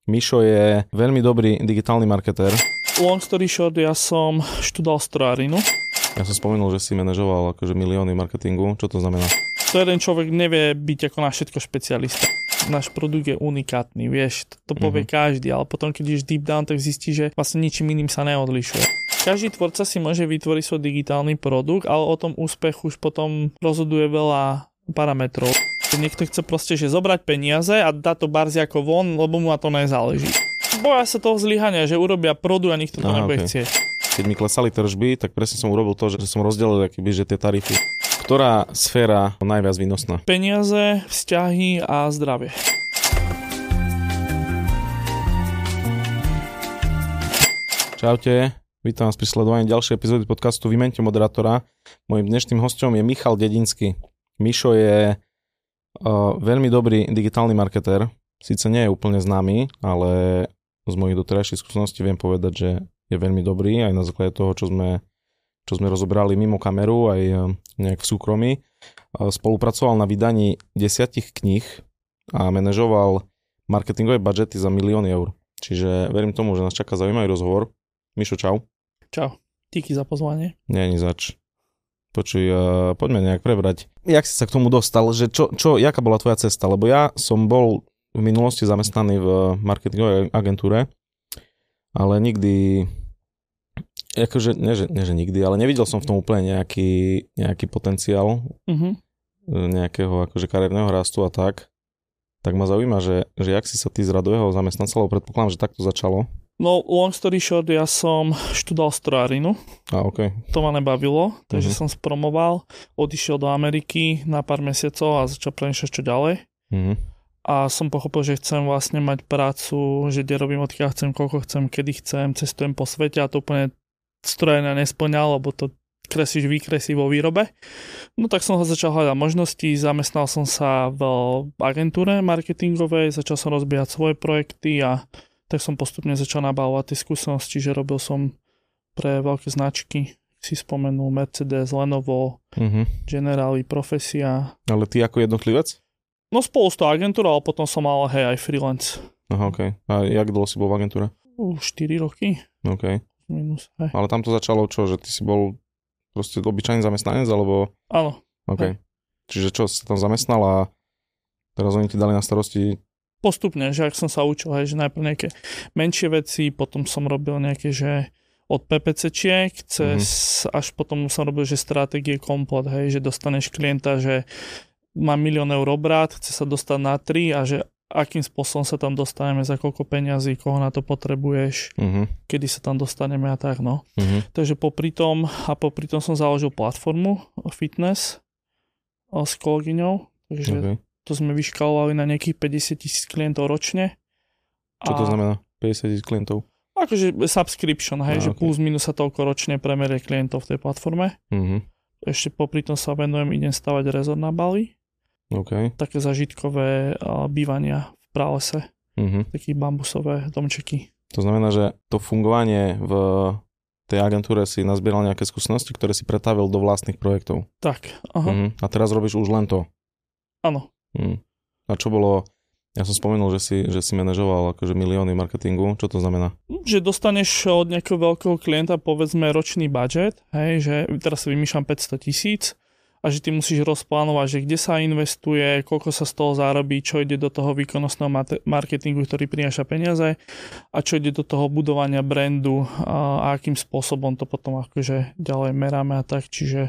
Mišo je veľmi dobrý digitálny marketér. Long story short, ja som študoval strojárinu. Ja som spomenul, že si manažoval akože milióny marketingu. Čo to znamená? To jeden človek nevie byť ako na všetko špecialista. Náš produkt je unikátny, vieš, to povie každý, ale potom, keď ideš deep down, tak zistí, že vlastne ničím iným sa neodlišuje. Každý tvorca si môže vytvoriť svoj digitálny produkt, ale o tom úspechu už potom rozhoduje veľa parametrov. Niekto chce proste, že zobrať peniaze a dať to barzi ako von, lebo mu na to nezáleží. Boja sa toho zlyhania, že urobia produkt a nikto to nebude chcieť. Keď mi klesali tržby, tak presne som urobil to, že som rozdelil akýby, že tie tarify. Ktorá sféra najviac výnosná? Peniaze, vzťahy a zdravie. Čaute, vítam vás pri sledovaní ďalšej epizódy podcastu Vymeňte moderátora. Mojím dnešným hosťom je Michal Dedinský. Mišo je veľmi dobrý digitálny marketér. Síce nie je úplne známy, ale z mojich doterajších skúseností viem povedať, že je veľmi dobrý aj na základe toho, čo sme rozobrali mimo kameru, aj nejak v súkromí. Spolupracoval na vydaní 10 kníh a manažoval marketingové budžety za milióny eur. Čiže verím tomu, že nás čaká zaujímavý rozhovor. Mišo, čau. Čau. Díky za pozvanie. Nie, zač. Počuj, poďme nejak prebrať. Jak si sa k tomu dostal? Že jaká bola tvoja cesta? Lebo ja som bol v minulosti zamestnaný v marketingovej agentúre, ale nikdy, akože, nie že nikdy, ale nevidel som v tom úplne nejaký potenciál nejakého akože kariérneho rastu a tak. Tak ma zaujíma, že jak si sa ty z radového zamestnanca, lebo predpokladám, že takto začalo. No, long story short, ja som študoval strojárinu. Okay. To ma nebavilo, takže som spromoval, odišiel do Ameriky na pár mesiacov a začal premýšľať čo ďalej. A som pochopil, že chcem vlastne mať prácu, že kde robím odkiaľ chcem, koľko chcem, kedy chcem, cestujem po svete a to úplne strojárina nesplňal, lebo to vykresí vo výrobe. No tak som začal hľadať možnosti, zamestnal som sa v agentúre marketingovej, začal som rozbiehať svoje projekty a tak som postupne začal nabávať tie skúsenosti, že robil som pre veľké značky, si spomenul Mercedes, Lenovo, Generali, Profesia. Ale ty ako jednotlivec? No spolu s tou agentúrou, ale potom som mal aj freelance. Aha, okej. A jak dlho si bol v agentúre? 4 roky. Okej. Minus, ale tam to začalo čo, že ty si bol proste obyčajný zamestnanec, alebo? Áno. Okej. Čiže čo, si tam zamestnal a teraz oni ti dali na starosti? Postupne, že ak som sa učil, že najprv nejaké menšie veci, potom som robil nejaké, že od PPC-čiek až potom som robil, že stratégie komplet, že dostaneš klienta, že má 1 000 000 eur obrat, chce sa dostať na 3 a že akým spôsobom sa tam dostaneme, za koľko peňazí, koho na to potrebuješ, kedy sa tam dostaneme a tak, no. Takže popri tom som založil platformu fitness s kolegyňou, takže to sme vyškalovali na nejakých 50 000 klientov ročne. Čo to znamená? 50 000 klientov? Akože subscription, že plus minus sa toľko ročne premerie klientov v tej platforme. Ešte popri tom sa idem stavať rezort na Bali. Také zažitkové bývania v pralese. Také bambusové domčeky. To znamená, že to fungovanie v tej agentúre si nazbieral nejaké skúsenosti, ktoré si pretavil do vlastných projektov. Tak, A teraz robíš už len to? Áno. A čo bolo, ja som spomenul, že si manažoval akože milióny marketingu, čo to znamená? Že dostaneš od nejakého veľkého klienta povedzme ročný budget, že teraz si vymýšľam 500 000 a že ty musíš rozplánovať, že kde sa investuje, koľko sa z toho zarobí, čo ide do toho výkonnostného marketingu, ktorý prináša peniaze a čo ide do toho budovania brandu a akým spôsobom to potom akože ďalej meráme a tak, čiže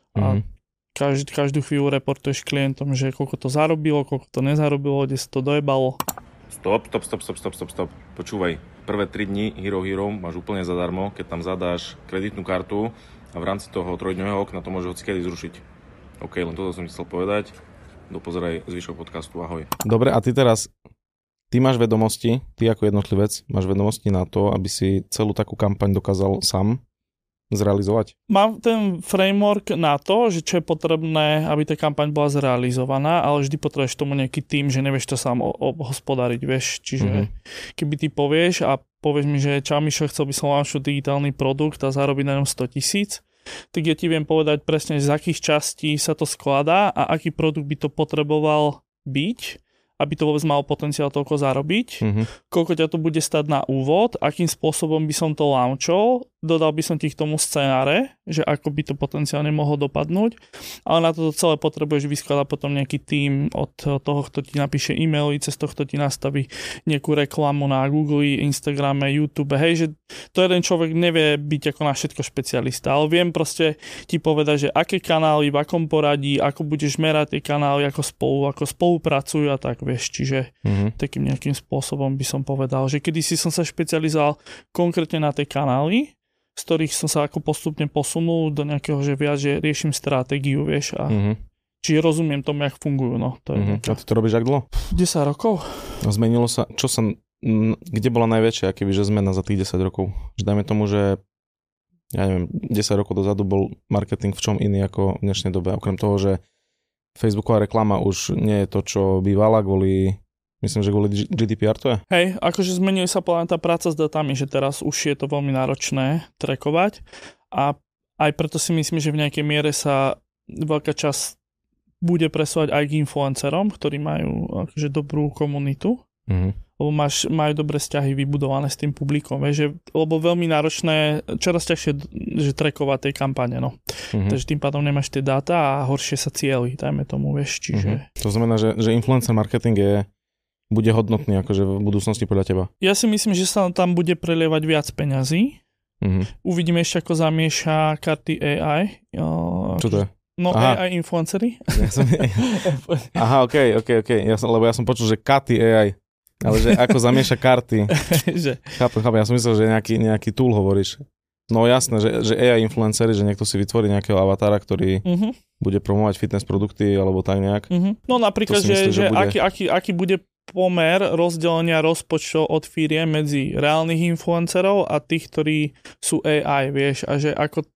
každú chvíľu reportuješ klientom, že koľko to zarobilo, koľko to nezarobilo, kde sa to dojebalo. Stop. Počúvaj, prvé 3 dni Hero máš úplne zadarmo, keď tam zadáš kreditnú kartu a v rámci toho 3-dňového okna to môžeš hocikedy zrušiť. Len toto som ti chcel povedať. Dopozeraj zvyšok podcastu, ahoj. Dobre, a ty máš vedomosti, ty ako jednotlivec, máš vedomosti na to, aby si celú takú kampaň dokázal sám zrealizovať? Mám ten framework na to, že čo je potrebné, aby tá kampaň bola zrealizovaná, ale vždy potrebuješ tomu nejaký tým, že nevieš to sám obhospodariť, vieš. Čiže keby ty povieš a povieš mi, že čau Mišo, chcel by som launchnúť digitálny produkt a zarobiť na ňom 100 000, tak ja ti viem povedať presne, z akých častí sa to skladá a aký produkt by to potreboval byť, aby to vôbec malo potenciál toľko zarobiť, koľko ťa to bude stať na úvod, akým spôsobom by som to launchol, dodal by som ti k tomu scenáre, že ako by to potenciálne mohlo dopadnúť, ale na toto celé potrebuješ vyskladať potom nejaký tím od toho, kto ti napíše e-maily, cez toho, kto ti nastaví nejakú reklamu na Google, Instagrame, YouTube, hej, že to jeden človek nevie byť ako na všetko špecialista, ale viem proste ti povedať, že aké kanály, v akom poradí, ako budeš merať tie kanály, ako spolupracujú a tak, vieš, čiže takým nejakým spôsobom by som povedal, že kedysi som sa špecializoval konkrétne na tie kanály, z ktorých som sa ako postupne posunul do nejakého, že viac, že riešim stratégiu, vieš, a čiže rozumiem tomu, jak fungujú, no. To je a ty to robíš ak dlho? 10 rokov. Zmenilo sa, kde bola najväčšia, že zmena za tých 10 rokov? Že dajme tomu, že ja neviem, 10 rokov dozadu bol marketing v čom iný ako v dnešnej dobe. Okrem toho, že Facebooková reklama už nie je to, čo bývala myslím, že kvôli GDPR to je? Hej, akože zmenili sa podľa tá práca s datami, že teraz už je to veľmi náročné trackovať a aj preto si myslím, že v nejakej miere sa veľká časť bude presúvať aj k influencerom, ktorí majú akože dobrú komunitu. Lebo majú dobré vzťahy vybudované s tým publikom, vieš, lebo veľmi náročné, čoraz ťažšie, že trackovať tej kampane, no. Takže tým pádom nemáš tie dáta a horšie sa cieli, dajme tomu, vieš, čiže... To znamená, že influencer marketing bude hodnotný akože v budúcnosti podľa teba? Ja si myslím, že sa tam bude prelievať viac peňazí. Uvidíme ešte, ako zamieša karty AI. Čo to je? No, AI influencery. Aha, okej. Lebo ja som počul, že karty AI. Ale že ako zamieša karty. Chápem, ja som myslel, že nejaký tool hovoríš. No jasné, že AI influencery, že niekto si vytvorí nejakého avatára, ktorý bude promovať fitness produkty alebo tak nejak. No napríklad, že aký bude pomer rozdelenia rozpočtov od firiem medzi reálnych influencerov a tých, ktorí sú AI, vieš, a že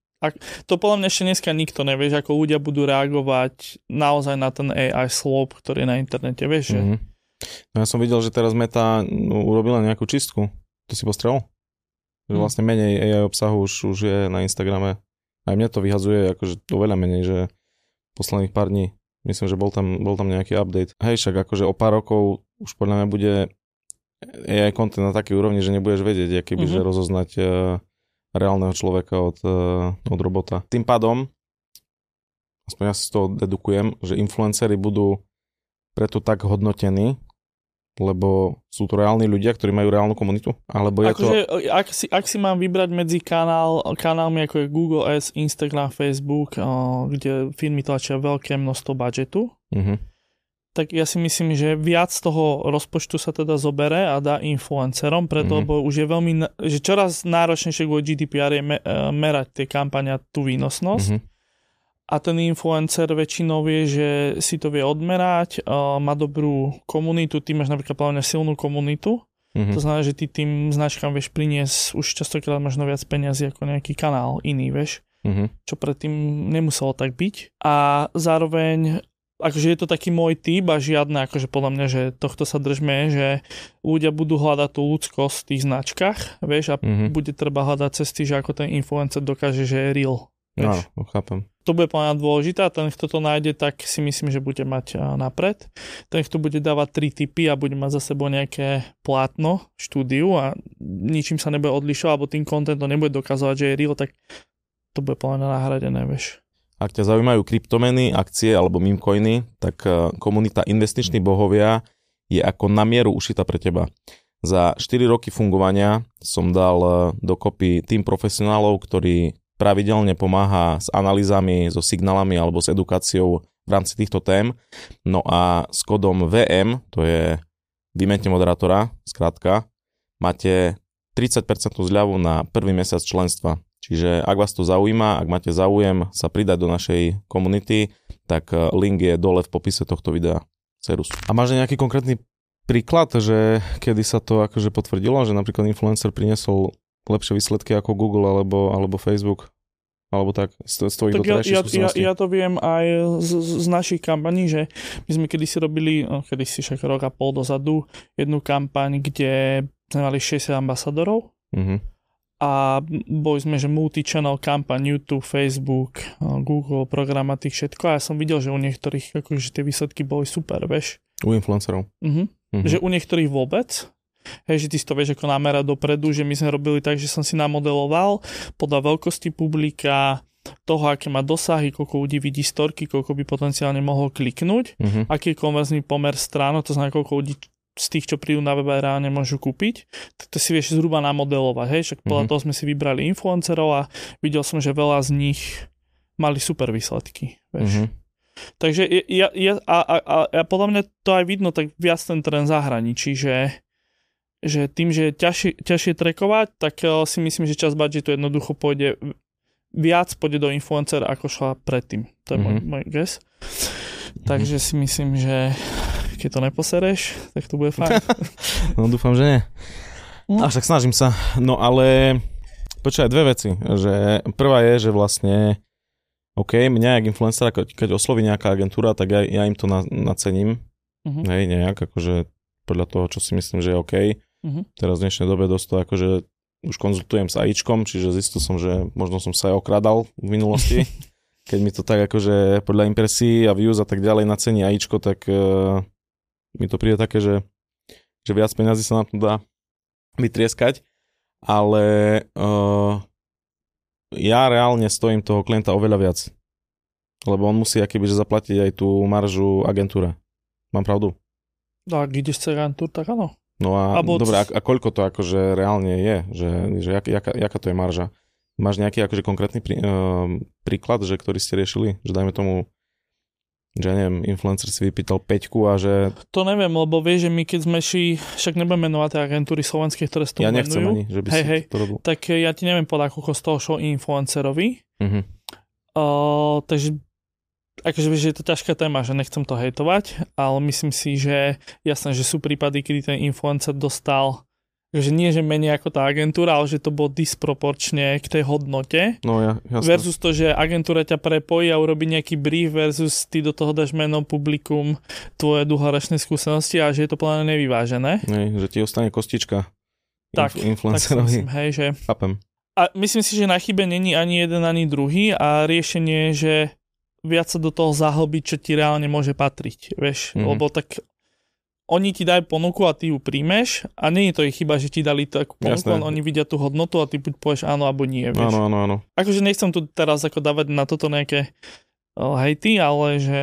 to podľa mňa ešte dneska nikto nevie, ako ľudia budú reagovať naozaj na ten AI slope, ktorý je na internete, vieš, že... No ja som videl, že teraz Meta urobila nejakú čistku. To si postrel? Že vlastne menej AI obsahu už je na Instagrame. Aj mne to vyhazuje akože oveľa menej, že posledných pár dní. Myslím, že bol tam nejaký update. Hej, však akože o pár rokov už podľa mňa bude AI content na takej úrovni, že nebudeš vedieť, aký že rozoznať reálneho človeka od robota. Tým pádom, aspoň ja si z toho dedukujem, že influencery budú preto tak hodnotení, lebo sú to reálni ľudia, ktorí majú reálnu komunitu? Alebo je akože, ak si mám vybrať medzi kanálmi ako je Google Ads, Instagram, Facebook, kde firmy tlačia veľké množstvo budžetu, tak ja si myslím, že viac toho rozpočtu sa teda zobere a dá influencerom, preto lebo už je veľmi, že čoraz náročnejšie kvôli GDPR je merať tie kampane a tú výnosnosť. A ten influencer väčšinou vie, že si to vie odmerať, má dobrú komunitu, ty máš napríklad plne silnú komunitu, to znamená, že ty tým značkám vieš priniesť už častokrát možno viac peniazy ako nejaký kanál iný, vieš, čo predtým nemuselo tak byť. A zároveň, akože je to taký môj typ a žiadne, akože podľa mňa, že tohto sa držme, že ľudia budú hľadať tú ľudskosť v tých značkách, vieš, a bude treba hľadať cesty, že ako ten influencer dokáže, že je real. No, chápem. To bude plne dôležité a ten, kto to nájde, tak si myslím, že bude mať napred. Ten, kto bude dávať 3 tipy a bude mať za sebou nejaké plátno, štúdiu a ničím sa nebude odlišovať, alebo tým contentom nebude dokazovať, že je real, tak to bude plne nahradené, vieš. Ak ťa zaujímajú kryptomeny, akcie alebo memecoiny, tak komunita Investiční bohovia je ako na mieru ušitá pre teba. Za 4 roky fungovania som dal dokopy tým profesionálov, ktorí pravidelne pomáha s analýzami, so signálami alebo s edukáciou v rámci týchto tém. No a s kódom VM, to je Vymente moderátora, skrátka, máte 30% zľavu na prvý mesiac členstva. Čiže ak vás to zaujíma, ak máte záujem sa pridať do našej komunity, tak link je dole v popise tohto videa. Cerus. A máš nejaký konkrétny príklad, že kedy sa to akože potvrdilo, že napríklad influencer priniesol lepšie výsledky ako Google alebo Facebook? Alebo tak z tvojich doterajších skúseností? Ja to viem aj z našich kampaní, že my sme kedysi robili, však rok a pol dozadu, jednu kampaň, kde sme mali 60 ambasadorov a boli sme, že multi-channel kampaň, YouTube, Facebook, Google, programatik, všetko a ja som videl, že u niektorých akože tie výsledky boli super, vieš. U influencerov. Že u niektorých vôbec, hej, že ty si to vieš ako namerať dopredu, že my sme robili tak, že som si namodeloval podľa veľkosti publika, toho, aké má dosahy, koľko ľudí vidí storky, koľko by potenciálne mohol kliknúť, aký je konverzný pomer strán, to znamená, koľko ľudí z tých, čo prídu na web aj reálne môžu kúpiť, tak to si vieš zhruba namodelovať, hej, však podľa toho sme si vybrali influencerov a videl som, že veľa z nich mali super výsledky, vieš. Takže ja podľa mňa to aj vidno tak viac ten trend zahraničí, že tým, že je ťažšie trackovať, tak si myslím, že časť budžetu jednoducho pôjde do influencera, ako šla predtým. To je môj guess. Takže si myslím, že keď to neposereš, tak to bude fajn. No dúfam, že nie. A však snažím sa. No ale počkaj, dve veci. Že prvá je, že vlastne OK, mňa jak influencera, keď osloví nejaká agentúra, tak ja im to nacením. Hej, nejak, akože podľa toho, čo si myslím, že je OK. Teraz v dnešnej dobe dosť to akože už konzultujem s AIčkom, čiže zistil som, že možno som sa aj okradal v minulosti. Keď mi to tak akože podľa impresí a views a tak ďalej nacení AIčko, tak mi to príde také, že viac peňazí sa na to dá vytrieskať, ale ja reálne stojím toho klienta oveľa viac, lebo on musí akoby zaplatiť aj tú maržu agentúre. Mám pravdu? Ak ideš cez agentúr, tak áno. No a dobre, a koľko to akože reálne je? Že jaká to je marža? Máš nejaký akože konkrétny príklad, že ktorý ste riešili? Že dajme tomu, že neviem, influencer si vypýtal 5 a že... To neviem, lebo vieš, že my keď sme však nebudeme menovať tie agentúry slovenské, ktoré s tomu ja nechcem ani, že by si to robil. Tak ja ti neviem podať, koľko z toho šlo influencerovi. Takže akože vieš, že je to ťažká téma, že nechcem to hejtovať, ale myslím si, že jasné, že sú prípady, kedy ten influencer dostal, že nie, že menej ako tá agentúra, ale že to bolo disproporčne k tej hodnote. No ja, jasné. Versus to, že agentúra ťa prepojí a urobí nejaký brief versus ty do toho dáš meno, publikum, tvoje dlhoročné skúsenosti a že je to plne nevyvážené. Nie, že ti ostane kostička Tak si influencerovi. myslím, hej, že... Chápem. A myslím si, že na chybe není ani jeden, ani druhý a riešenie, že viac sa do toho zahlbiť, čo ti reálne môže patriť, vieš, lebo tak oni ti dajú ponuku a ty ju príjmeš a nie je to ich chyba, že ti dali takú ponuku, oni vidia tú hodnotu a ty buď povieš áno, alebo nie, vieš. Áno. Akože nechcem tu teraz ako dávať na toto nejaké hejty, ale že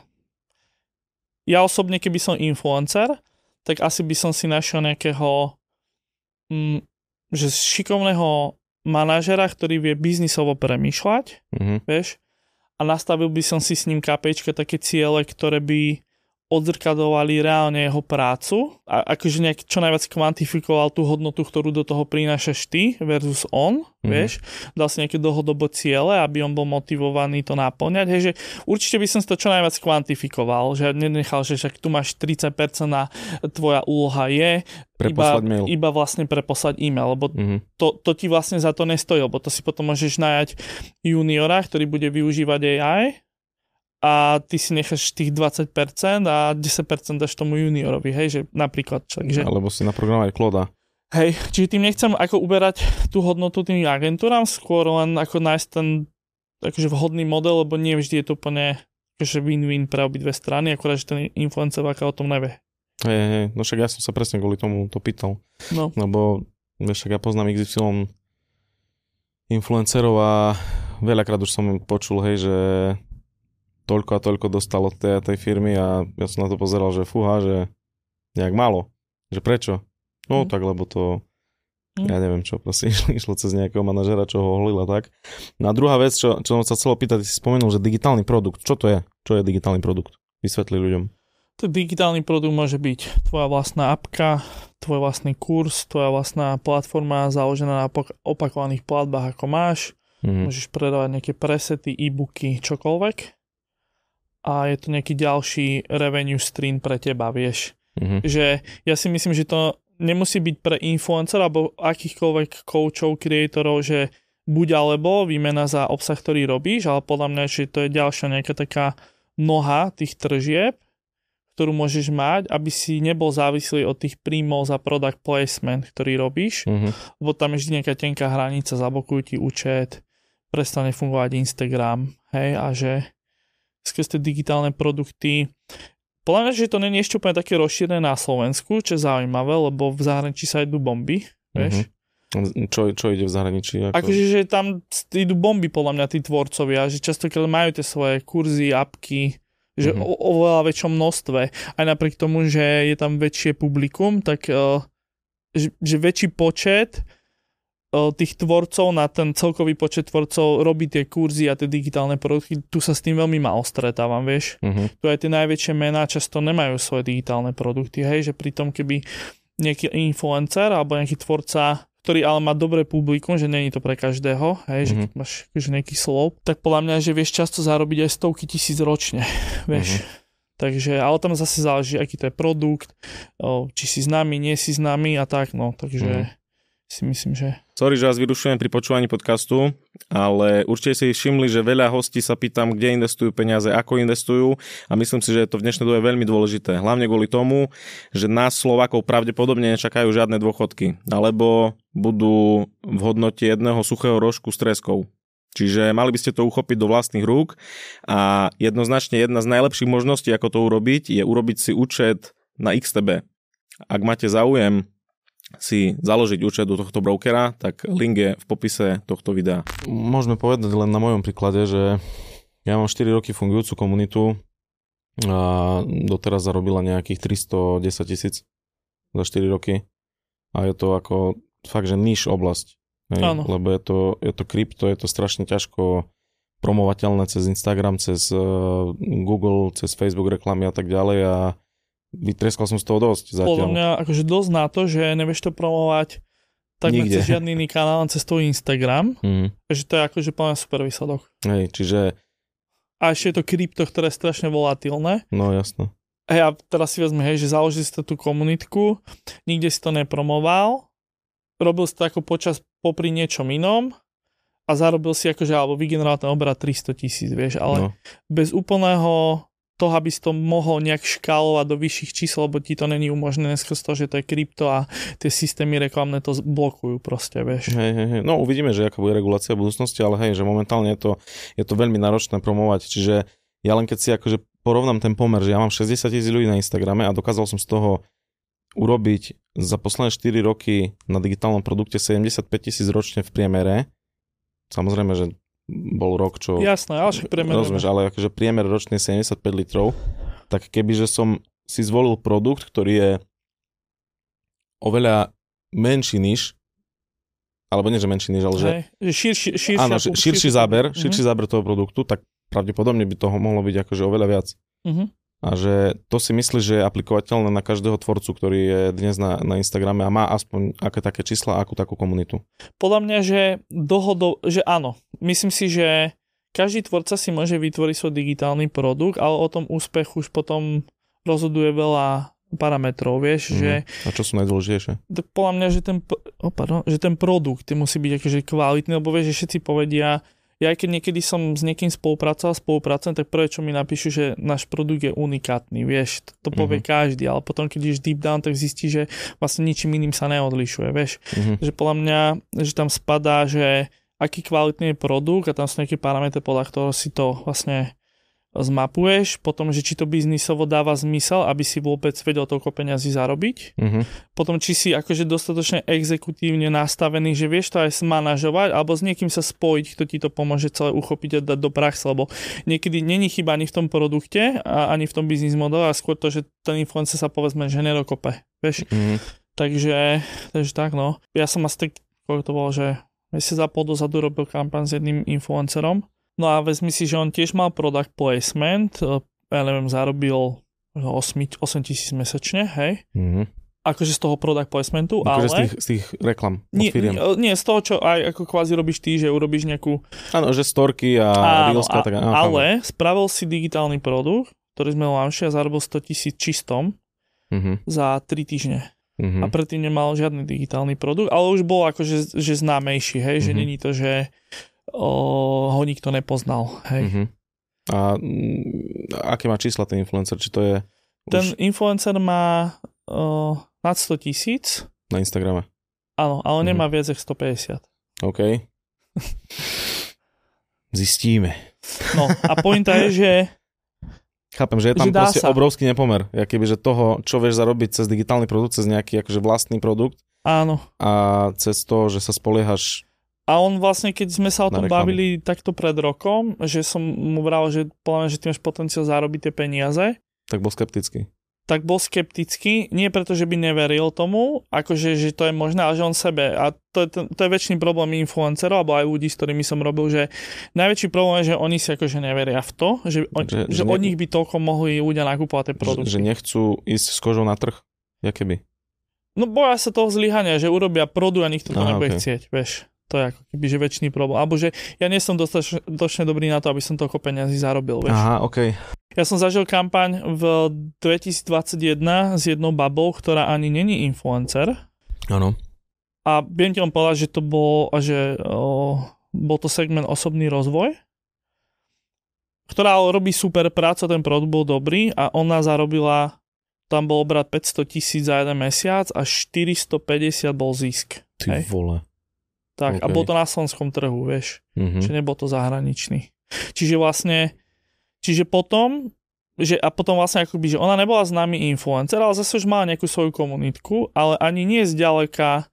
ja osobne, keby som influencer, tak asi by som si našiel nejakého že šikovného manažera, ktorý vie biznisovo premýšľať, vieš, a nastavil by som si s ním KPIčka také ciele, ktoré by odzrkadlovali reálne jeho prácu a akože čo najviac kvantifikoval tú hodnotu, ktorú do toho prinášaš ty versus on, vieš, dal si nejaké dlhodobo ciele, aby on bol motivovaný to naplňať, hej, že určite by som si to čo najviac kvantifikoval, že nenechal, že však tu máš 30% a tvoja úloha je iba vlastne preposlať e-mail, lebo to ti vlastne za to nestojí, lebo to si potom môžeš najať juniora, ktorý bude využívať AI a ty si necháš tých 20% a 10% dáš tomu juniorovi, hej, že napríklad. Takže... Alebo si naprogramovať Claude. Hej, čiže tým nechcem ako uberať tú hodnotu tým agentúram, skôr len ako nájsť ten akože vhodný model, lebo nie vždy je to úplne akože win-win pre obidve strany, akorát, že ten influencer o tom nevie. Hej, no však ja som sa presne kvôli tomu to pýtal. No. Lebo však ja poznám XY influencerov a veľakrát už som počul, hej, že toľko a toľko dostal od tej firmy a ja som na to pozeral, že fúha, že nejak málo. Že prečo? No tak, lebo to ja neviem čo, proste išlo cez nejakého manažera, čo ho holil a tak. No a druhá vec, čo som sa chcel opýtať, si spomenul, že digitálny produkt. Čo to je? Čo je digitálny produkt? Vysvetli ľuďom. To digitálny produkt môže byť tvoja vlastná apka, tvoj vlastný kurz, tvoja vlastná platforma založená na opakovaných platbách, ako máš. Môžeš predávať nejaké presety, e-booky, čokoľvek. A je to nejaký ďalší revenue stream pre teba, vieš. Že ja si myslím, že to nemusí byť pre influencer alebo akýchkoľvek coachov, kreatorov, že buď alebo výmena za obsah, ktorý robíš, ale podľa mňa, že to je ďalšia nejaká taká noha tých tržieb, ktorú môžeš mať, aby si nebol závislý od tých príjmov za product placement, ktorý robíš, lebo tam je vždy nejaká tenká hranica, zablokujú ti účet, prestane fungovať Instagram, hej, a že skrz tie digitálne produkty, podľa mňa, že to nie je ešte úplne také rozšírené na Slovensku, čo je zaujímavé, lebo v zahraničí sa idú bomby, vieš. Čo ide v zahraničí? Akože, že tam idú bomby, podľa mňa, tí tvorcovia, že častokrát majú tie svoje kurzy, apky, že o veľa väčšom množstve. Aj napriek tomu, že je tam väčšie publikum, tak že väčší počet tých tvorcov na ten celkový počet tvorcov robí tie kurzy a tie digitálne produkty. Tu sa s tým veľmi málo stretávam, vieš. Tu aj tie najväčšie mená často nemajú svoje digitálne produkty, hej, že pritom keby nejaký influencer alebo nejaký tvorca, ktorý ale má dobré publikum, že nie je to pre každého, hej, že keď máš nejaký slov, tak podľa mňa, že vieš často zarobiť aj stovky tisíc ročne, vieš. Takže, ale tam zase záleží, aký to je produkt, či si známy, nie si známy a tak, no, takže si myslím, že... Sorry, že vás vyrušujem pri počúvaní podcastu, ale určite si všimli, že veľa hostí sa pýtam, kde investujú peniaze, ako investujú a myslím si, že je to v dnešnej dobe veľmi dôležité. Hlavne kvôli tomu, že nás Slovákov pravdepodobne nečakajú žiadne dôchodky, alebo budú v hodnote jedného suchého rožku s treskou. Čiže mali by ste to uchopiť do vlastných rúk a jednoznačne jedna z najlepších možností, ako to urobiť, je urobiť si účet na XTB. Ak máte záujem si založiť účet do tohto brokera, tak link je v popise tohto videa. Môžeme povedať len na mojom príklade, že ja mám 4 roky fungujúcu komunitu a doteraz zarobila nejakých 310 000 za 4 roky a je to ako fakt, že niche oblasť. Lebo je to krypto, je to strašne ťažko promovateľné cez Instagram, cez Google, cez Facebook reklamy a tak ďalej a vytreskal som z toho dosť zatiaľ. Podľa mňa akože dosť na to, že nevieš to promovať takmer cez žiadny iný kanál, cez tvoj Instagram. Takže to je akože podľa mňa super výsledok. Hej, čiže... A ešte je to krypto, ktoré je strašne volatilné. No jasno. Hej, a teraz si vezme, hej, že založil si tú komunitku, nikde si to nepromoval, robil si to ako počas popri niečom inom a zarobil si akože, alebo vygeneroval ten obrat 300 000, vieš, ale bez úplného toho, aby si to mohol nejak škálovať do vyšších čísel, lebo ti to není umožnené skrz to, že to je krypto a tie systémy reklamné to blokujú proste, vieš. Hej. No uvidíme, že aká bude regulácia v budúcnosti, ale hej, že momentálne je to veľmi náročné promovať, čiže ja len keď si akože porovnám ten pomer, že ja mám 60 000 ľudí na Instagrame a dokázal som z toho urobiť za posledné 4 roky na digitálnom produkte 75 000 ročne v priemere. Samozrejme, že bol rok, čo... Jasné, ale však priemer... Rozumieš, ale akože priemer ročný 75 litrov, tak kebyže som si zvolil produkt, ktorý je oveľa menší niž, alebo nie, že menší niž, ale že... Širší záber toho produktu, tak pravdepodobne by toho mohlo byť akože oveľa viac. A že to si myslí, že je aplikovateľné na každého tvorcu, ktorý je dnes na Instagrame a má aspoň aké také čísla, akú takú komunitu. Podľa mňa, že že áno. Myslím si, že každý tvorca si môže vytvoriť svoj digitálny produkt, ale o tom úspechu už potom rozhoduje veľa parametrov, vieš, že... A čo sú najdôležitejšie? Podľa mňa, že ten produkt musí byť akože kvalitný, lebo vieš, že všetci povedia, ja aj keď niekedy som s niekým spolupracujem, tak prvé, čo mi napíšu, že náš produkt je unikátny, vieš, to povie každý, ale potom, keď ideš deep down, tak zistí, že vlastne ničím iným sa neodlišuje, vieš. Že podľa mňa, že tam spadá, že aký kvalitný je produkt a tam sú nejaké parametre, podľa ktorého si to vlastne zmapuješ, potom, že či to biznisovo dáva zmysel, aby si vôbec vedel toľko peňazí zarobiť. Potom, či si akože dostatočne exekutívne nastavený, že vieš to aj manažovať, alebo s niekým sa spojiť, kto ti to pomôže celé uchopiť a dať do praxe, lebo niekedy není chyba ani v tom produkte, a ani v tom biznis modele, a skôr to, že ten influencer sa povedzme, že nedokope, vieš. Takže tak, no. Ja som asi tak, koľko to bolo, že mesiac a pol dozadu robil kampaň s jedným influencerom. No a vezmi si, že on tiež mal product placement, ja neviem, zarobil 8 000 mesačne, hej? Akože z toho product placementu, ale... z tých reklam od firiem. Nie, z toho, čo aj ako kvázi robíš ty, že urobíš nejakú... Áno, že storky a reelska. Ale spravil si digitálny produkt, ktorý sme launchili a zarobil 100 000 čistom za 3 týždne. A predtým nemal žiadny digitálny produkt, ale už bol akože že známejší, hej? Že není to, že ho nikto nepoznal. Hej. A aké má čísla ten influencer? Či to je Ten influencer má nad 100 000. Na Instagrame. Áno, ale nemá viac ako 150. OK. Zistíme. No a pointa je, že chápem, že je tam proste obrovský nepomer. Keby, že toho, čo vieš zarobiť cez digitálny produkt, cez nejaký akože vlastný produkt. Áno. A cez to, že sa spoliehaš. A on vlastne, keď sme sa o tom bavili takto pred rokom, že som mu vral, že podľa mňa, že ty máš potenciál zarobiť tie peniaze. Tak bol skeptický. Nie preto, že by neveril tomu, akože že to je možné, ale že on sebe. A to je väčší problém influencerov, alebo aj ľudí, s ktorými som robil, že najväčší problém je, že oni si akože neveria v to, že od nich by toľko mohli ľudia nakupovať tie produkty. Že nechcú ísť s kožou na trh? Jaké by? No boja sa toho zlyhania, že urobia produkt a nikto to nebude chcieť, vieš. To je ako keby, že väčší problém. Alebo že ja nie som dostatočne dobrý na to, aby som toľko peniazí zarobil, vieš. Aha, OK. Ja som zažil kampaň v 2021 s jednou babou, ktorá ani není influencer. Áno. A viem ti len povedať, že to bol to segment osobný rozvoj, ktorá robí super prácu, ten produkt bol dobrý a ona zarobila, tam bol obrat 500 000 za jeden mesiac a 450 bol zisk. Ty vole. Tak, okay. A bol to na slovenskom trhu, vieš. Čiže nebol to zahraničný. Čiže potom vlastne akoby, že ona nebola známy influencer, ale zase už mala nejakú svoju komunitku, ale ani nie zďaleka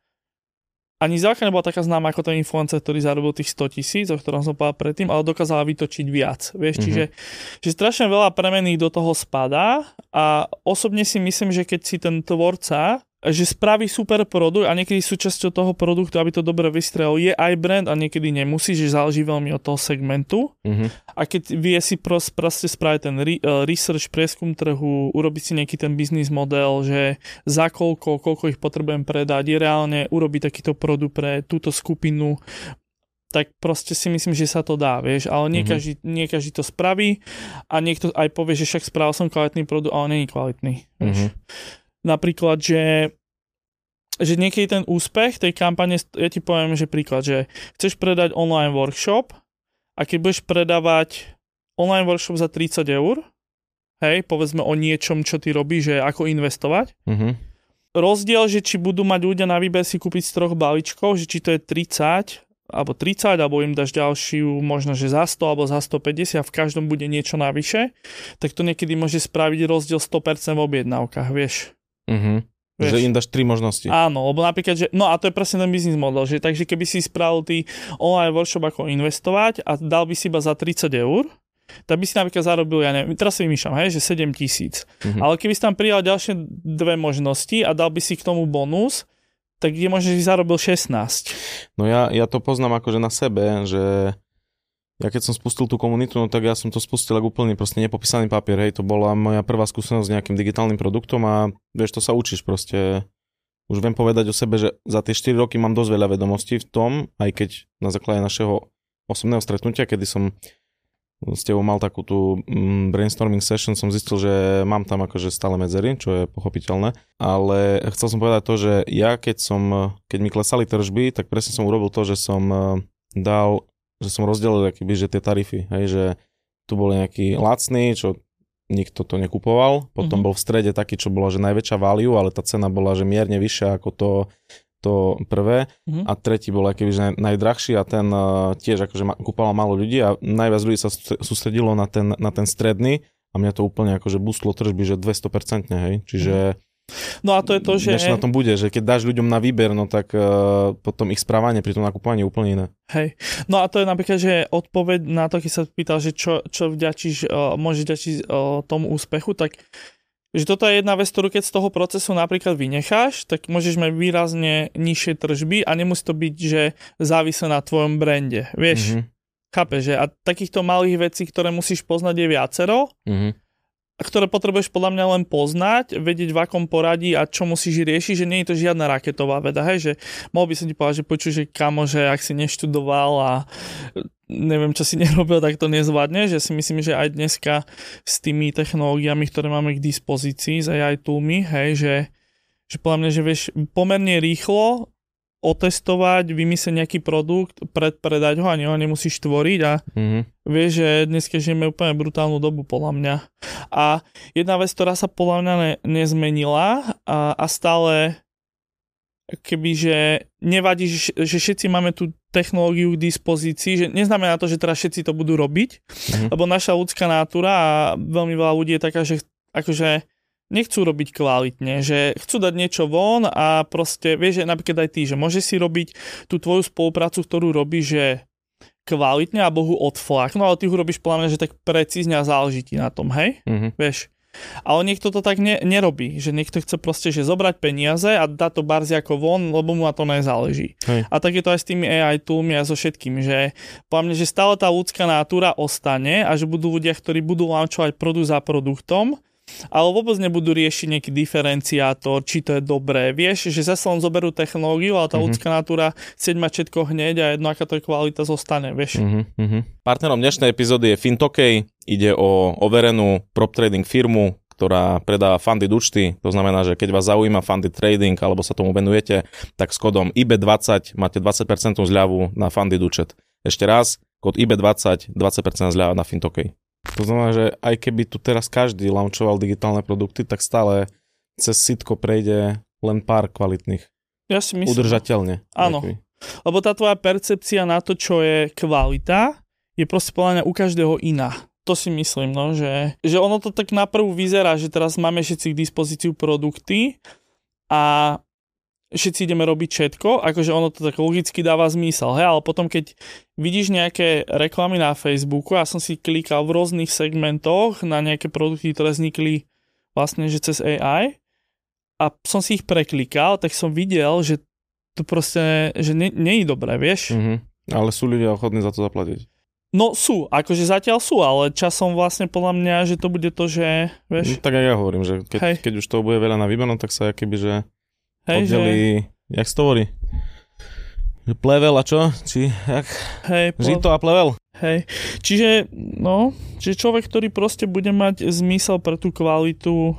nebola taká známa ako ten influencer, ktorý zarobil tých 100 000, o ktorom som povedal predtým, ale dokázala vytočiť viac. Vieš, čiže strašne veľa premených do toho spadá a osobne si myslím, že keď si ten tvorca, že spraví super produkt a niekedy súčasťou toho produktu, aby to dobre vystrelil, je aj brand a niekedy nemusí, že záleží veľmi od toho segmentu. A keď vie si proste spraviť ten research, prieskum trhu, urobiť si nejaký ten business model, že za koľko ich potrebujem predať, je reálne urobiť takýto produkt pre túto skupinu, tak proste si myslím, že sa to dá, vieš, ale nie každý to spraví a niekto aj povie, že však spravil som kvalitný produkt, ale nie je kvalitný, vieš. Napríklad, že niekedy ten úspech tej kampane, ja ti poviem, že príklad, že chceš predať online workshop a keď budeš predávať online workshop za 30 €, hej, povedzme o niečom, čo ty robíš, že ako investovať, rozdiel, že či budú mať ľudia na výber si kúpiť z 3 balíčkov, že či to je 30, alebo im dáš ďalšiu, možno, že za 100 alebo za 150, v každom bude niečo navyše, tak to niekedy môže spraviť rozdiel 100% v objednávkach, vieš. Že im dáš 3 možnosti. Áno, lebo napríklad, že, no a to je presne ten business model, že takže keby si spravil ty online workshop ako investovať a dal by si iba za 30 €, tak by si napríklad zarobil, ja neviem, teraz si vymýšľam, hej, že 7 000. Ale keby si tam pridal ďalšie 2 možnosti a dal by si k tomu bonus, tak je možno, že si zarobil 16. No ja to poznám akože na sebe, že ja keď som spustil tú komunitu, no tak ja som to spustil ako úplne proste nepopísaný papier, hej, to bola moja prvá skúsenosť s nejakým digitálnym produktom a vieš, to sa učíš proste. Už viem povedať o sebe, že za tie 4 roky mám dosť veľa vedomostí v tom, aj keď na základe našeho osobného stretnutia, kedy som s tebou mal takú tú brainstorming session, som zistil, že mám tam akože stále medzery, čo je pochopiteľné, ale chcel som povedať to, že ja keď mi klesali tržby, tak presne som urobil to, že som rozdelil akýby, že tie tarify, hej, že tu bol nejaký lacný, čo nikto to nekupoval, potom bol v strede taký, čo bola, že najväčšia value, ale tá cena bola, že mierne vyššia ako to prvé a tretí bol akýby, že najdrahší a ten tiež akože kúpalo málo ľudí a najviac ľudí sa sústredilo na ten stredný a mňa to úplne akože boostlo tržby, že 200%, hej, čiže no a to je to, že na tom bude, že keď dáš ľuďom na výber, no tak potom ich správanie pri tom nakupovaní je úplne iné. Hej. No a to je napríklad, že odpoveď na to, keď sa pýtal, že čo vďačíš, môžeš vďačiť tomu úspechu, tak že toto je jedna vec, ktorú keď z toho procesu napríklad vynecháš, tak môžeš mať výrazne nižšie tržby a nemusí to byť, že závisle na tvojom brande. Vieš, chápeš, že? A takýchto malých vecí, ktoré musíš poznať je viacero, ktoré potrebuješ podľa mňa len poznať, vedieť v akom poradí a čo musíš riešiť, že nie je to žiadna raketová veda, hej, že mohol by som ti povedať, že počuj, že kamo, že ak si neštudoval a neviem, čo si nerobil, tak to nezvládne, že si myslím, že aj dneska s tými technológiami, ktoré máme k dispozícii, s AI toolmi, hej, že podľa mňa, že vieš pomerne rýchlo otestovať, vymyslieť nejaký produkt, predpredať ho a ho nemusíš tvoriť a vieš, že dneska žijeme úplne brutálnu dobu podľa mňa. A jedna vec, ktorá sa podľa mňa nezmenila a stále kebyže nevadí, že všetci máme tú technológiu k dispozícii, že neznamená to, že teraz všetci to budú robiť, lebo naša ľudská natúra a veľmi veľa ľudí je taká, že akože nechcú robiť kvalitne, že chcú dať niečo von a proste, vieš, že napríklad aj ty, že môžeš si robiť tú tvoju spoluprácu, ktorú robíš, že kvalitne a Bohu odflaknú, ale ty ho robíš plánne, že tak precízne a záleží ti na tom, hej? Vieš. Ale niekto to tak nerobí, že niekto chce proste, že zobrať peniaze a dať to barziako von, lebo mu na to nezáleží. Hej. A tak je to aj s tými AI toolmi a so všetkým, že poviem, že stále tá ľudská natúra ostane a že budú ľudia, ktorí budú launchovať produkt za produktom, ale vôbec nebudú riešiť nejaký diferenciátor, či to je dobré. Vieš, že zase len zoberú technológiu, ale tá ľudská natúra chce mať všetko hneď a jedno, aká to je kvalita, zostane, vieš. Partnerom dnešnej epizódy je Fintokay. Ide o overenú prop trading firmu, ktorá predáva funded účty. To znamená, že keď vás zaujíma funded trading alebo sa tomu venujete, tak s kódom IB20 máte 20% zľavu na funded účet. Ešte raz, kód IB20, 20% zľava na Fintokay. To znamená, že aj keby tu teraz každý launchoval digitálne produkty, tak stále cez sitko prejde len pár kvalitných. Ja si myslím. Udržateľne. Áno. Lebo tá tvoja percepcia na to, čo je kvalita, je proste podľa mňa u každého iná. To si myslím, no, že ono to tak naprvu vyzerá, že teraz máme všetci k dispozíciu produkty a všetci ideme robiť všetko, akože ono to tak logicky dáva zmysel, hej, ale potom keď vidíš nejaké reklamy na Facebooku, ja som si klikal v rôznych segmentoch na nejaké produkty, ktoré vznikli vlastne, že cez AI a som si ich preklikal, tak som videl, že to proste, že nie je dobré, vieš. Ale sú ľudia ochotní za to zaplatiť. No sú, akože zatiaľ sú, ale časom vlastne podľa mňa, že to bude to, že, vieš. Tak aj ja hovorím, že keď už toho bude veľa na výmenu, tak sa akoby, že oddeli, jak sa to hovorí? Plevel a čo? Či jak? Žito a plevel. Hej, čiže že človek, ktorý proste bude mať zmysel pre tú kvalitu,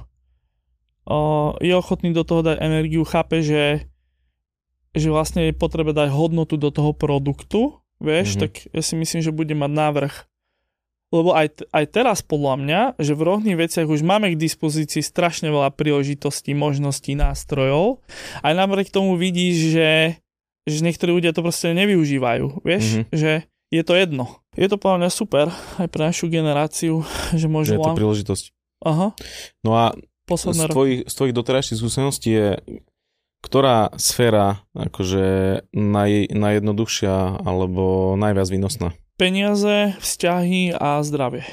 je ochotný do toho dať energiu, chápe, že vlastne je potreba dať hodnotu do toho produktu, vieš, tak ja si myslím, že bude mať návrh. Lebo aj teraz podľa mňa, že v rôznych veciach už máme k dispozícii strašne veľa príležitostí, možností, nástrojov. Aj napriek tomu vidíš, že niektorí ľudia to proste nevyužívajú. Vieš, že je to jedno. Je to podľa mňa super aj pre našu generáciu, že môžu... Je to príležitosť. Aha. No a z tvojich doterajších skúseností je ktorá sféra akože najjednoduchšia alebo najviac výnosná? Peniaze, vzťahy a zdravie.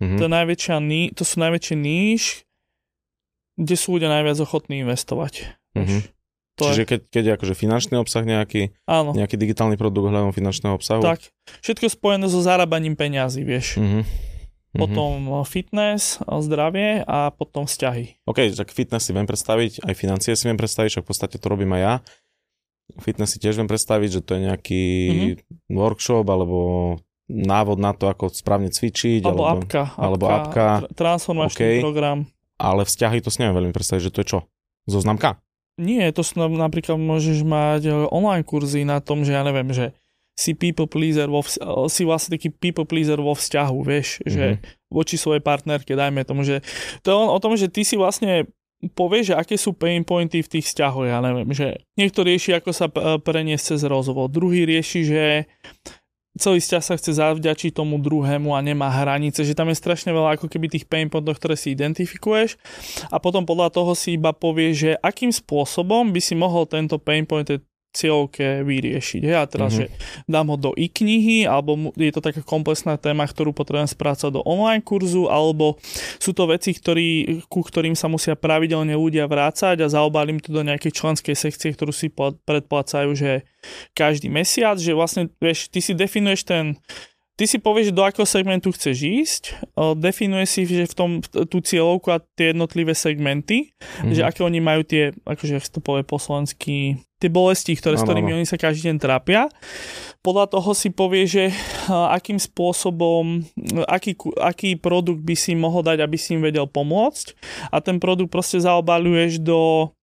To sú najväčšie níž, kde sú ľudia najviac ochotní investovať. Čiže keď je akože finančný obsah nejaký digitálny produkt hľadom finančného obsahu? Tak, všetko spojené so zarábaním peňazí, vieš. Potom fitness, zdravie a potom vzťahy. OK, tak fitness si viem predstaviť, aj financie si viem predstaviť, však v podstate to robím aj ja. Fitness si tiež viem predstaviť, že to je nejaký workshop alebo návod na to, ako správne cvičiť. Alebo apka. Transformačný program. Ale vzťahy to si neviem veľmi predstaviť, že to je čo? Zoznamka? Nie, to napríklad môžeš mať online kurzy na tom, že ja neviem, že si people pleaser si vlastne taký people pleaser vo vzťahu, vieš, že voči svojej partnerke, dajme tomu, že to je o tom, že ty si vlastne povieš, že aké sú pain pointy v tých vzťahoch, ja neviem, že niekto rieši, ako sa preniesť cez rozhovor, druhý rieši, že celý vzťah sa chce zavďačiť tomu druhému a nemá hranice, že tam je strašne veľa ako keby tých pain pointov, ktoré si identifikuješ a potom podľa toho si iba povieš, že akým spôsobom by si mohol tento pain point cieľovke vyriešiť. Hej, a teraz, že dám ho do e-knihy, alebo je to taká komplexná téma, ktorú potrebujem spracovať do online kurzu, alebo sú to veci, ku ktorým sa musia pravidelne ľudia vrácať a zaobalím to do nejakej členskej sekcie, ktorú si predplácajú, že každý mesiac, že vlastne, vieš, ty si definuješ ty si povieš, do akého segmentu chceš ísť, definuje si, že tú cieľovku a tie jednotlivé segmenty, že aké oni majú tie, akože ak to povie po slovensky, tie bolesti, s ktorými oni sa každý deň trápia. Podľa toho si povie, že akým spôsobom, aký produkt by si mohol dať, aby si im vedel pomôcť a ten produkt proste zaobaľuješ do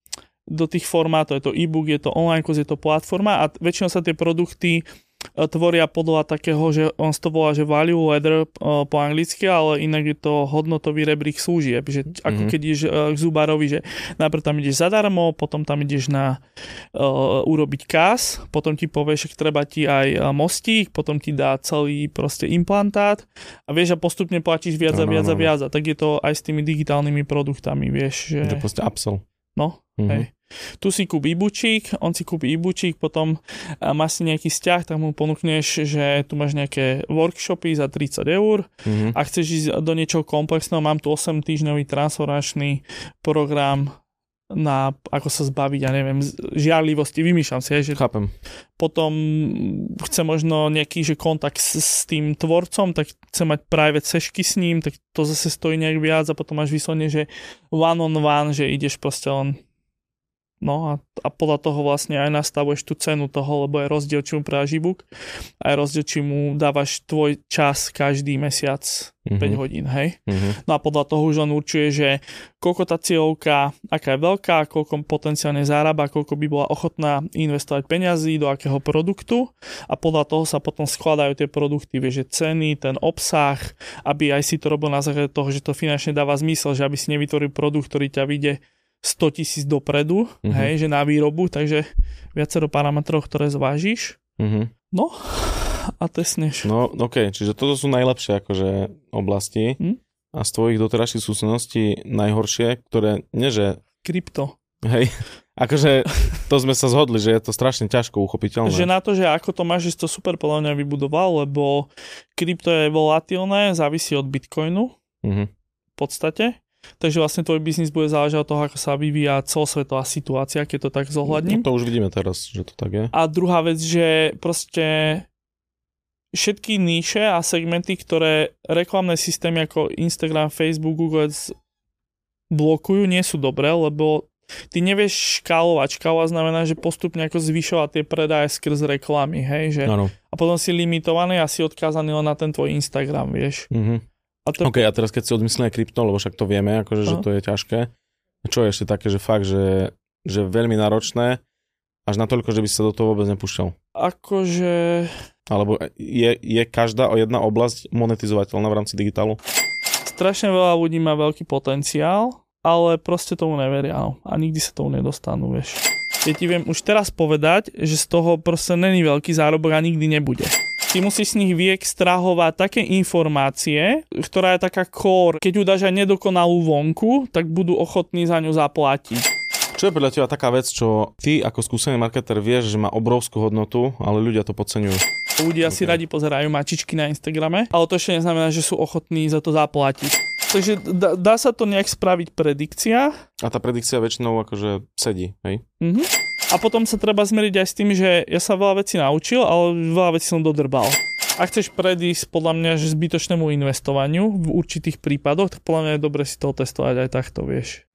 do tých formátov, je to e-book, je to online kurz, je to platforma a väčšinou sa tie produkty tvoria podľa takého, že on to volá, že value ladder po anglicky, ale inak je to hodnotový rebrík služieb, že ako keď ideš k zubárovi, že najprv tam ideš zadarmo, potom tam ideš na urobiť kas, potom ti povieš, že treba ti aj mostík, potom ti dá celý proste implantát a vieš a postupne platíš viac a viac a viac a tak je to aj s tými digitálnymi produktami, vieš. Že... To je proste upsell. No, hej. Tu si kúpi e-boočík, on si kúpi e-boočík, potom má si nejaký vzťah, tak mu ponúkneš, že tu máš nejaké workshopy za 30 eur a chceš ísť do niečoho komplexného, mám tu 8-týždňový transformačný program na ako sa zbaviť, ja neviem, žiarlivosti, vymýšľam si, že chápem. Potom chce možno nejaký že kontakt s tým tvorcom, tak chce mať private sešky s ním, tak to zase stojí nejak viac a potom máš vyslovene, že one on one, že ideš proste len no a podľa toho vlastne aj nastavuješ tú cenu toho, lebo je rozdiel, či mu predáš e-book a je rozdiel, či mu dávaš tvoj čas každý mesiac 5 hodín, hej? No a podľa toho už on určuje, že koľko tá cieľovka, aká je veľká, koľko potenciálne zárába, koľko by bola ochotná investovať peňazí do akého produktu a podľa toho sa potom skladajú tie produkty, vieš, že ceny, ten obsah, aby aj si to robil na základe toho, že to finančne dáva zmysel, že aby si nevytvoril produkt, ktorý ťa vyjde 100 000 dopredu, hej, že na výrobu, takže viacero parametrov, ktoré zvážiš. No a tesneš. No okej, čiže toto sú najlepšie akože oblasti a z tvojich doterajších skúseností najhoršie, ktoré nie že... Krypto. Hej, akože to sme sa zhodli, že je to strašne ťažko uchopiteľné. Že na to, že ako to máš, že si to super podľa mňa vybudoval, lebo krypto je volatilné, závisí od bitcoinu v podstate. Takže vlastne tvoj biznis bude záležať od toho, ako sa vyvíja celosvetová situácia, keď to tak zohľadním. No to už vidíme teraz, že to tak je. A druhá vec, že proste všetky níše a segmenty, ktoré reklamné systémy ako Instagram, Facebook, Google blokujú, nie sú dobré, lebo ty nevieš škálovať. Škálovať znamená, že postupne ako zvyšovať tie predaje skrz reklamy, hej, že ano. A potom si limitovaný a si odkázaný len na ten tvoj Instagram, vieš. OK, a teraz keď si odmyslíme krypto, lebo však to vieme, akože, že to je ťažké. Čo je ešte také, že fakt, že veľmi náročné, až natoľko, že by si sa do toho vôbec nepúšťal? Akože... Alebo je každá jedna oblasť monetizovateľná v rámci digitálu? Strašne veľa ľudí má veľký potenciál, ale proste tomu neveria, no. A nikdy sa tomu nedostanú, vieš. Ja ti viem už teraz povedať, že z toho proste není veľký zárobok a nikdy nebude. Ty musíš z nich vyextrahovať také informácie, ktorá je taká core. Keď ju dáš aj nedokonalú vonku, tak budú ochotní za ňu zaplatiť. Čo je podľa teba taká vec, čo ty ako skúsený marketer vieš, že má obrovskú hodnotu, ale ľudia to podceňujú? Ľudia si radi pozerajú mačičky na Instagrame, ale to ešte neznamená, že sú ochotní za to zaplatiť. Takže dá sa to nejak spraviť predikcia. A tá predikcia väčšinou akože sedí, hej? A potom sa treba zmeriť aj s tým, že ja sa veľa vecí naučil, ale veľa vecí som dodrbal. Ak chceš predísť podľa mňa že zbytočnému investovaniu v určitých prípadoch, tak podľa mňa je dobre si to testovať aj takto, vieš.